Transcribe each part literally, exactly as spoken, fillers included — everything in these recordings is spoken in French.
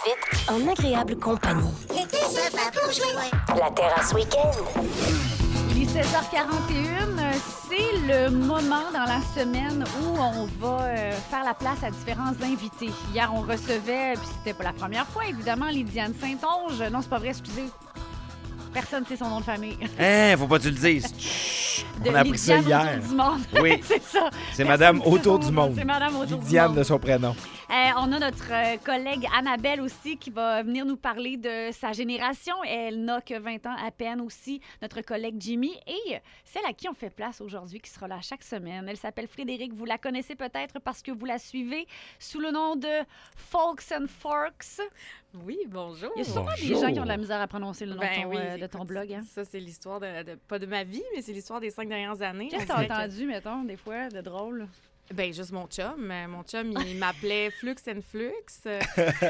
profite en agréable compagnie. L'été, ça va pour jouer. La terrasse week-end. Il est seize heures quarante et un, c'est le moment dans la semaine où on va euh, faire la place à différents invités. Hier, on recevait, puis c'était pas la première fois, évidemment, Lydiane Saint-Onge. Non, c'est pas vrai, excusez. Personne ne sait son nom de famille. Hein, faut pas que tu le dises. Chut, De on a appris ça Lydiane hier. Autour du monde. Oui. C'est ça. C'est Personne Madame ne sait Autour son du nom. monde. C'est Madame Autour du Lydiane monde. de son prénom. Euh, on a notre euh, collègue Annabelle aussi qui va venir nous parler de sa génération. Elle n'a que vingt ans à peine aussi. Notre collègue Jimmy et celle à qui on fait place aujourd'hui qui sera là chaque semaine. Elle s'appelle Frédéric. Vous la connaissez peut-être parce que vous la suivez sous le nom de Folks and Forks. Oui, bonjour. Il y a sûrement Bonjour. des gens qui ont de la misère à prononcer le nom Ben de, ton, oui, euh, de écoute, ton blog. Hein? Ça, c'est l'histoire de, de- pas de ma vie, mais c'est l'histoire des cinq dernières années. Qu'est-ce que On t'as dirait que- entendu, mettons, des fois, de drôle? Ben, juste mon chum. Euh, Mon chum, il m'appelait Flux and Flux. Euh,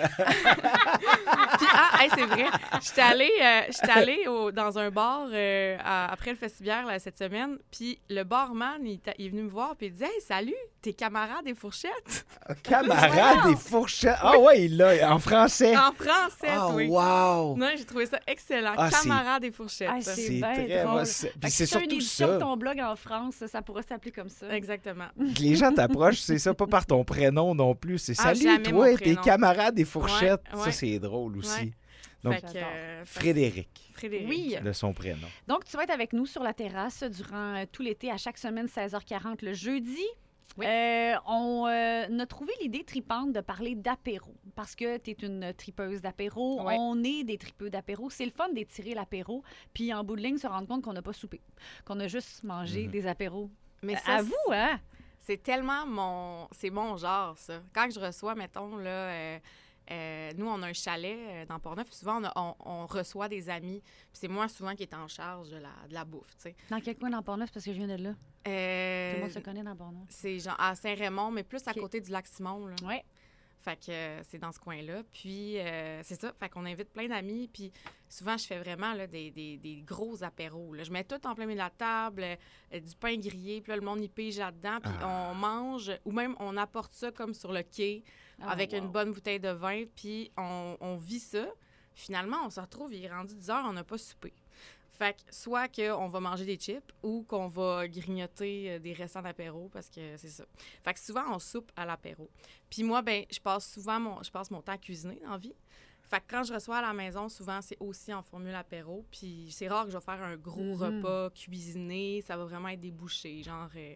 Puis, ah, hey, c'est vrai. J'étais allée, euh, j'étais allée au- dans un bar euh, à- après le festival là, cette semaine. Puis le barman, il, t'a- il est venu me voir puis il disait « Hey, salut, t'es camarade des fourchettes? Camarade des fourchettes. Ah ouais, il l'a en français. » En français, Ah, oui. wow. Non, j'ai trouvé ça excellent. Ah, c'est- Camarade des fourchettes. Ah, c'est C'est bien très... drôle. ouais, c'est- Fait Puis que c'est si t'as une surtout édition de ça. ton blog en France, ça pourrait s'appeler comme ça. Exactement. Que les gens t'approchent, c'est ça, pas par ton prénom non plus. C'est Ah, salut, jamais toi, mon tes prénom. camarades des fourchettes. Ouais, Ça, ouais. c'est drôle aussi. Ouais. Donc, Fait que, euh, Frédéric, Frédéric. Oui. de son prénom. Donc, tu vas être avec nous sur la terrasse durant euh, tout l'été, à chaque semaine, seize heures quarante le jeudi. Oui. Euh, on euh, a trouvé l'idée tripante de parler d'apéro parce que tu es une tripeuse d'apéro. Ouais. On est des tripeux d'apéro. C'est le fun d'étirer l'apéro, puis en bout de ligne, se rendre compte qu'on n'a pas soupé, qu'on a juste mangé Mhm. des apéros. Mais Euh, ça, à vous, hein? c'est tellement mon... C'est mon genre, ça. Quand je reçois, mettons, là... euh, euh, nous, on a un chalet euh, dans Portneuf. Souvent, on, a- on- on reçoit des amis. Puis c'est moi, souvent, qui est en charge de la, de la bouffe, tu sais. Dans quel coin dans Portneuf? Parce que je viens de là. Euh, Tout le monde se connaît dans Portneuf. c'est genre à Saint-Raymond, mais plus à Ok. côté du lac Simon, là. Oui. Fait que euh, c'est dans ce coin-là. Puis, euh, c'est ça. Fait qu'on invite plein d'amis. Puis, souvent, je fais vraiment là, des, des, des gros apéros. Là. Je mets tout en plein milieu de la table, euh, du pain grillé. Puis là, le monde y pige là-dedans. Puis, Ah. on mange, ou même on apporte ça comme sur le quai Ah, avec wow. une bonne bouteille de vin. Puis, on, on vit ça. Finalement, on se retrouve, il est rendu dix heures, on n'a pas soupé. Fait que soit qu'on va manger des chips ou qu'on va grignoter euh, des restants d'apéro parce que c'est ça. Fait que souvent, on soupe à l'apéro. Puis moi, ben je passe souvent mon, je passe mon temps à cuisiner en vie. Fait que quand je reçois à la maison, souvent, c'est aussi en formule apéro. Puis c'est rare que je vais faire un gros Mhm. repas cuisiné. Ça va vraiment être des bouchées, genre... euh,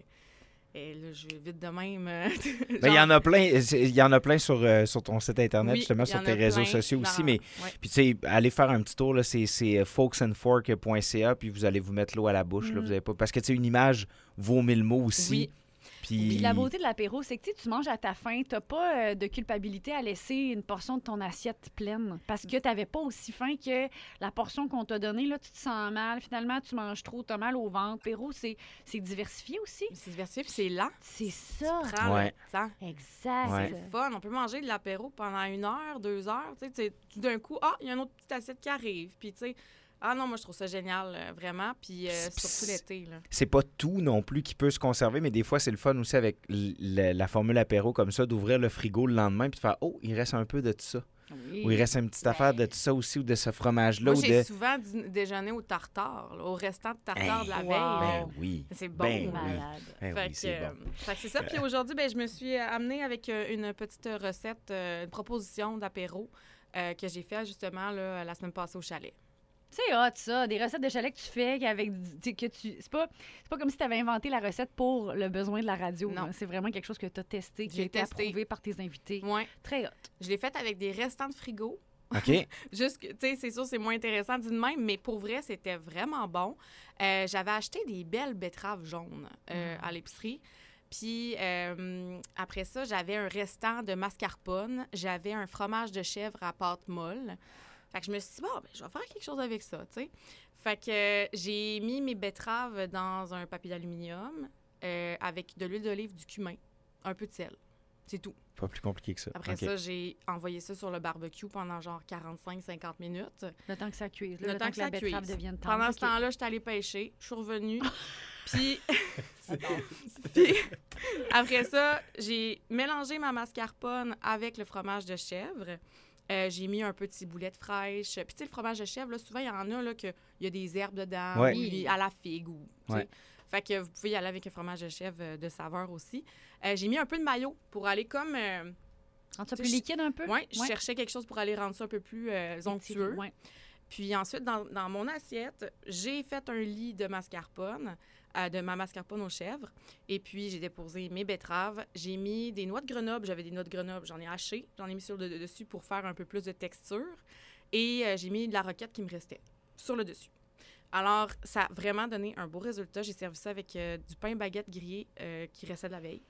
et là, je vais vite de même. euh, Ben, il y en a plein, c'est- il y en a plein sur, euh, sur ton site internet, Oui, justement, il y sur en tes a réseaux plein sociaux dans- aussi. Mais ouais. puis, tu sais, allez faire un petit tour, là, c'est, c'est folks and fork point c a, puis vous allez vous mettre l'eau à la bouche. Là, Mhm. vous avez pas... Parce que, tu sais, une image vaut mille mots aussi. Oui. Puis... Puis la beauté de l'apéro, c'est que tu sais, tu manges à ta faim, t'as pas euh, de culpabilité à laisser une portion de ton assiette pleine parce que t'avais pas aussi faim que la portion qu'on t'a donnée. Là, tu te sens mal. Finalement, tu manges trop, t'as mal au ventre. L'apéro, c'est, c'est diversifié aussi. C'est diversifié, puis c'est lent. C'est ça. Prends Ouais. le temps. Exact. Ouais. C'est fun. On peut manger de l'apéro pendant une heure, deux heures. Tu sais, tu sais, tout d'un coup, ah, il y a une autre petite assiette qui arrive. Puis, tu sais, ah non, moi, je trouve ça génial, euh, vraiment. Puis, euh, Pis- surtout l'été, là. C'est pas tout non plus qui peut se conserver, mais des fois, c'est le fun aussi avec l- la, la formule apéro comme ça, d'ouvrir le frigo le lendemain puis de faire « Oh, il reste un peu de tout ça. Oui. Ou il reste une petite affaire de tout ça aussi, ou de ce fromage-là. Moi, ou j'ai de... souvent dî- déjeuné au tartare, là, au restant de tartare Hey, de la wow. veille. là. Ben oui. C'est bon. Ben oui. Malade. Ben Fait oui, que, c'est euh, bon. fait que c'est ça. Puis aujourd'hui, ben, je me suis euh, amenée avec euh, une petite recette, euh, une proposition d'apéro euh, que j'ai fait justement là, la semaine passée au chalet. C'est hot, ça. Des recettes de chalet que tu fais avec du- tu sais, que tu c'est pas c'est pas comme si tu avais inventé la recette pour le besoin de la radio. Non. là. C'est vraiment quelque chose que tu as testé, qui J'ai a été testé. approuvé par tes invités. Ouais. Très hot. Je l'ai faite avec des restants de frigo. OK? Juste, que, tu sais, c'est sûr, c'est moins intéressant dit de même, mais pour vrai, c'était vraiment bon. Euh, j'avais acheté des belles betteraves jaunes euh, à l'épicerie. Puis euh, après ça, j'avais un restant de mascarpone. J'avais un fromage de chèvre à pâte molle. Fait que je me suis dit, bon, ben, je vais faire quelque chose avec ça, tu sais. Fait que euh, j'ai mis mes betteraves dans un papier d'aluminium euh, avec de l'huile d'olive, du cumin, un peu de sel. C'est tout. Pas plus compliqué que ça. Après OK. ça, j'ai envoyé ça sur le barbecue pendant genre quarante-cinq à cinquante minutes. Le temps que ça cuise. Le Le, temps, temps que, que la ça betterave cuise. devienne tendre. Pendant ce OK. temps-là, j'étais allée pêcher. Je suis revenue. Puis, puis, après ça, j'ai mélangé ma mascarpone avec le fromage de chèvre. Euh, j'ai mis un peu de ciboulette fraîche. Puis, tu sais, le fromage de chèvre, là, souvent, il y en a, là, qu'il y a des herbes dedans, Ouais. ou il- à la figue, ou, tu sais. Ouais. Fait que vous pouvez y aller avec un fromage de chèvre euh, de saveur aussi. Euh, j'ai mis un peu de mayo pour aller comme... Euh, Rendre ça Tu plus sais, liquide un peu? ouais, je cherchais quelque chose pour aller rendre ça un peu plus euh, onctueux. Ouais. Puis ensuite, dans, dans mon assiette, j'ai fait un lit de mascarpone, euh, de ma mascarpone aux chèvres. Et puis, j'ai déposé mes betteraves. J'ai mis des noix de Grenoble. J'avais des noix de Grenoble. J'en ai haché. J'en ai mis sur le de- dessus pour faire un peu plus de texture. Et euh, j'ai mis de la roquette qui me restait sur le dessus. Alors, ça a vraiment donné un beau résultat. J'ai servi ça avec euh, du pain baguette grillé euh, qui restait de la veille.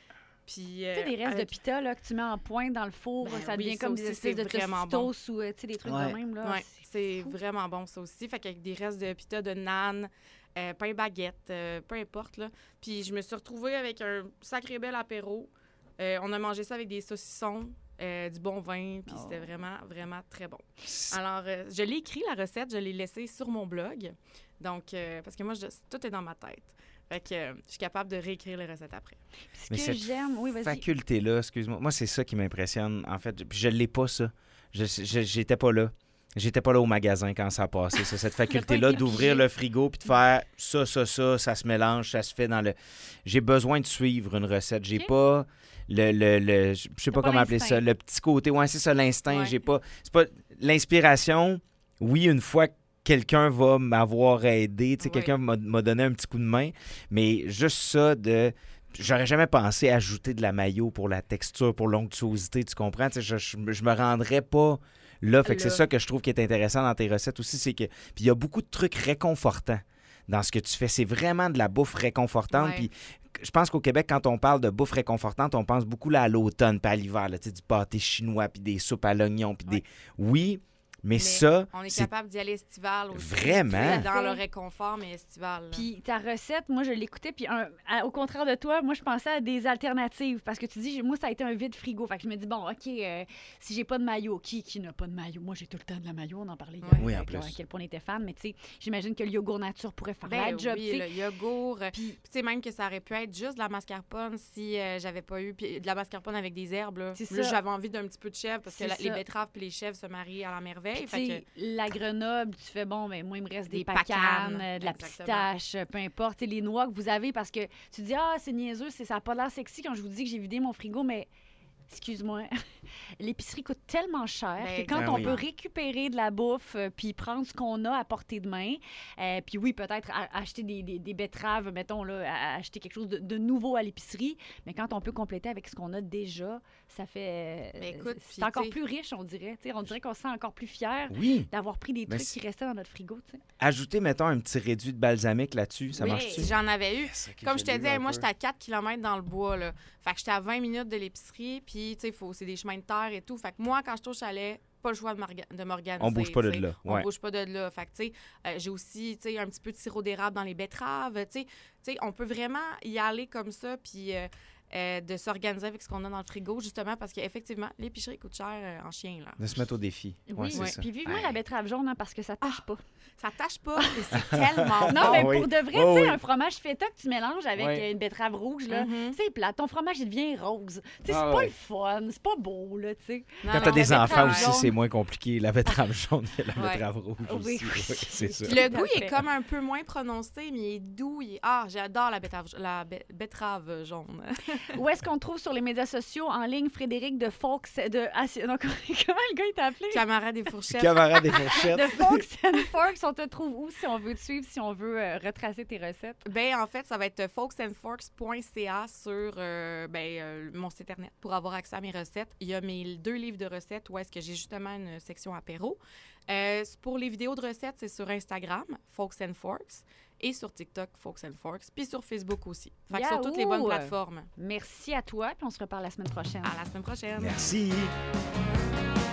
Puis, euh, Tu sais, des restes avec- de pita là, que tu mets en pointe dans le four, Ben ça oui, devient ça comme aussi, des espèces c'est de vraiment bon. tostitos ou euh, tu sais, des trucs Ouais. de même. Là. Oui, c'est fou. vraiment bon, ça aussi. Fait qu'avec des restes de pita, de naan, euh, pain baguette, euh, peu importe, là. Puis je me suis retrouvée avec un sacré bel apéro. Euh, on a mangé ça avec des saucissons, euh, du bon vin, puis Oh. c'était vraiment, vraiment très bon. Alors, euh, je l'ai écrit, la recette, je l'ai laissée sur mon blog. Donc, euh, parce que moi, je- tout est dans ma tête. Fait que euh, je suis capable de réécrire les recettes après. Puis ce Mais que cette j'aime, oui, vas-y. faculté-là, excuse-moi, moi, c'est ça qui m'impressionne, en fait. Puis je l'ai pas, ça. Je, je- j'étais pas là. J'étais pas là au magasin quand ça a passé, ça. Cette faculté-là été d'ouvrir pigé. le frigo puis de faire ça, ça, ça, ça se mélange, ça se fait dans le... J'ai besoin de suivre une recette. J'ai Ok. pas le... le, le- je sais T'as pas pas comment appeler l'instinct. ça. Le petit côté, ouais, c'est ça, l'instinct. Ouais. J'ai pas... C'est pas... L'inspiration, oui, une fois que quelqu'un va m'avoir aidé, tu sais, Oui. quelqu'un m'a m'a donné un petit coup de main, mais juste ça de... J'aurais jamais pensé ajouter de la mayo pour la texture, pour l'onctuosité, tu comprends? Tu sais, je, je, me- je me rendrais pas là. Fait que c'est Là. ça que je trouve qui est intéressant dans tes recettes aussi, c'est que... Puis il y a beaucoup de trucs réconfortants dans ce que tu fais. C'est vraiment de la bouffe réconfortante. Ouais. Puis je pense qu'au Québec, quand on parle de bouffe réconfortante, on pense beaucoup là, à l'automne, puis à l'hiver, là, tu sais, du pâté chinois, puis des soupes à l'oignon, puis des... Oui, mais, Mais ça, On est, c'est capable d'y aller estival aussi. Vraiment? Tu sais, Dans le réconfort, mais estival. là. Puis ta recette, moi, je l'écoutais, puis un- à- au contraire de toi, moi, je pensais à des alternatives, parce que tu dis, moi, ça a été un vide frigo. Fait que je me dis, bon, OK, euh, si j'ai pas de maillot, qui, qui n'a pas de maillot? Moi, j'ai tout le temps de la maillot, on en parlait hier, Ouais. Oui, en avec, plus. à quel point on était fan, mais tu sais, j'imagine que le yogourt nature pourrait faire Ben la job, oui, tu sais. le yogourt. Puis, tu sais, même que ça aurait pu être juste de la mascarpone si euh, j'avais pas eu. Puis de la mascarpone avec des herbes. Là, C'est Là, ça. j'avais envie d'un petit peu de chèvre parce que C'est la- les ça. betteraves puis les chèvres se marient à la merveille. Puis, Fait tu sais, que, la Grenoble, tu fais bon, mais moi, il me reste des, Des pacanes, pacanes, euh, de la exactement. pistache, euh, peu importe. Tu sais, les noix que vous avez, parce que tu dis, ah, c'est niaiseux, c'est- ça n'a pas l'air sexy quand je vous dis que j'ai vidé mon frigo, mais excuse-moi, l'épicerie coûte tellement cher Ben, que quand ben on oui. peut récupérer de la bouffe euh, puis prendre ce qu'on a à portée de main, euh, puis oui, peut-être a- acheter des, des- des betteraves, mettons, là, à- acheter quelque chose de, de nouveau à l'épicerie, mais quand on peut compléter avec ce qu'on a déjà, ça fait... euh, Ben, écoute, c'est puis, encore tu sais- plus riche, on dirait. Tu sais, on dirait qu'on se sent encore plus fier oui, d'avoir pris des Mais trucs c'est- qui restaient dans notre frigo, tu sais. ajouter, mettons, un petit réduit de balsamique là-dessus, ça oui, marche-tu? j'en avais eu. Yes, ok, Comme je te l'ai dis, eu un moi, peu. j'étais à quatre kilomètres dans le bois, là. Fait que j'étais à vingt minutes de l'épicerie, puis, tu sais, faut- c'est des chemins de terre et tout. Fait que moi, quand je touche à chalet, pas le choix de m'orga- de m'organiser. On bouge pas de tu sais. là, On ouais. bouge pas de là. Fait que, tu sais, euh, j'ai aussi, tu sais, un petit peu de sirop d'érable dans les betteraves. Tu sais, Tu sais, on peut vraiment y aller comme ça, puis euh, euh, de s'organiser avec ce qu'on a dans le frigo, justement, parce qu'effectivement, l'épicerie coûte cher euh, en chien, là. De se mettre au défi. Ouais, Oui, c'est oui. ça. Puis vivement Hey. la betterave jaune, hein, parce que ça tâche pas. Ça tâche pas, et c'est tellement Non, bon. mais oui. pour de vrai, Oh, tu sais, oui. un fromage feta que tu mélanges avec Oui. euh, une betterave rouge, là, Mhm. c'est plat. Ton fromage, il devient rose. Tu sais, c'est Ah, pas ouais. le fun, c'est pas beau, là, tu sais. Non, Quand non, t'as des la enfants betterave aussi, jaune, c'est moins compliqué. La betterave jaune que la Ouais. betterave rouge Oui, aussi. oui. Oui, c'est ça. Puis le Tout à goût, il fait. est comme un peu moins prononcé, mais il est doux. Il est... Ah, j'adore la betterave, la be- betterave jaune. Où est-ce qu'on trouve sur les médias sociaux en ligne Frédéric de Fox de ah, c'est- non, comment le gars il t'a appelé Camarade des fourchettes. Camarade des fourchettes. de Fox and Forks, on te trouve où si on veut te suivre, si on veut euh, retracer tes recettes? Ben, en fait, ça va être folks and forks point c a sur euh, ben, euh, mon site internet pour avoir accès à mes recettes. Il y a mes deux livres de recettes où est-ce que j'ai justement une section apéro. Euh, pour les vidéos de recettes, c'est sur Instagram, Folks and Forks, et sur TikTok, Folks and Forks, puis sur Facebook aussi. Fait que sur toutes les bonnes Yahoo! plateformes. Merci à toi, puis on se reparle la semaine prochaine. À la semaine prochaine. Merci.